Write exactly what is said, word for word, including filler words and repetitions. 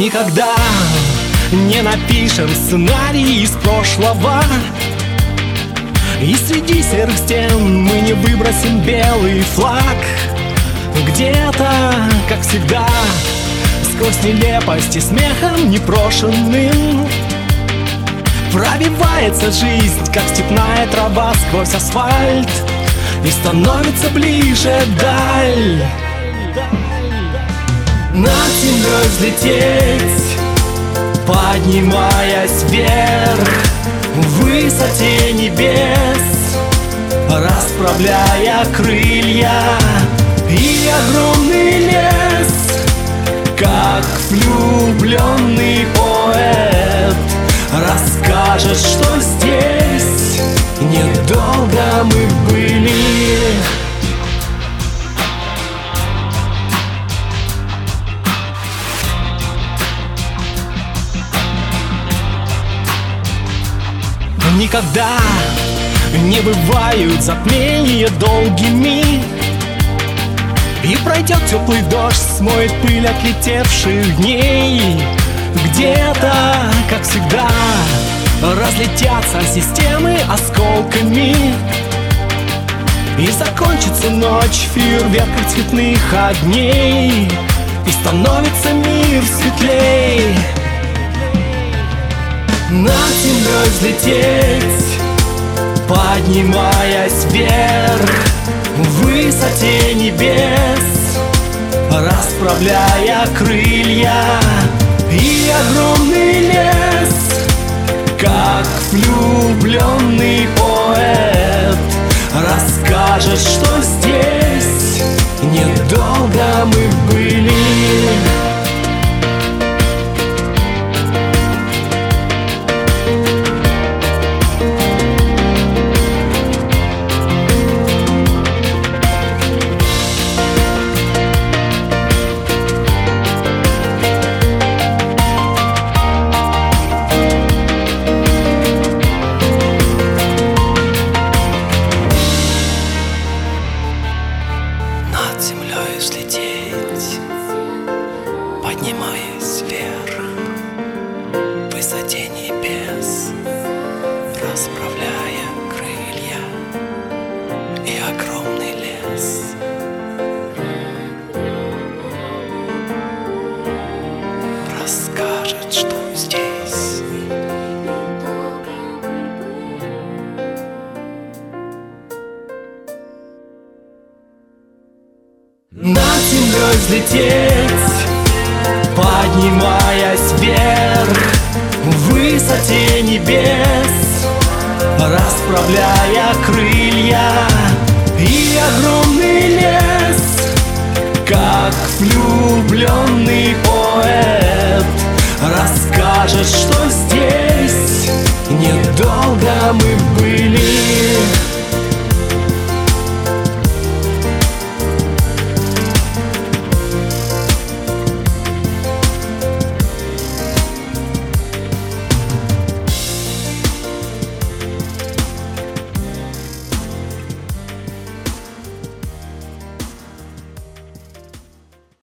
Никогда не напишем сценарий из прошлого, и среди серых стен мы не выбросим белый флаг. Где-то, как всегда, сквозь нелепость и смехом непрошенным пробивается жизнь, как степная трава сквозь асфальт, и становится ближе даль. Над землей взлететь, поднимаясь вверх, в высоте небес, расправляя крылья, и огромный лес, как влюбленный поэт, расскажет, что здесь недолго мы были. Никогда не бывают затмения долгими, и пройдет теплый дождь, смоет пыль отлетевших дней. Где-то, как всегда, разлетятся системы осколками, и закончится ночь в фейерверках цветных огней, и становится мир светлей. Над землей взлететь, поднимаясь вверх, в высоте небес, расправляя крылья, и огромный лес, как влюбленный поэт, расскажет, что здесь недолго мы были. Над землей взлететь, поднимаясь вверх, в высоте небес, расправляя крылья, и огромный лес, расскажет, что здесь над землей взлететь, поднимаясь вверх, в высоте небес, расправляя крылья, и огромный лес, как влюбленный поэт,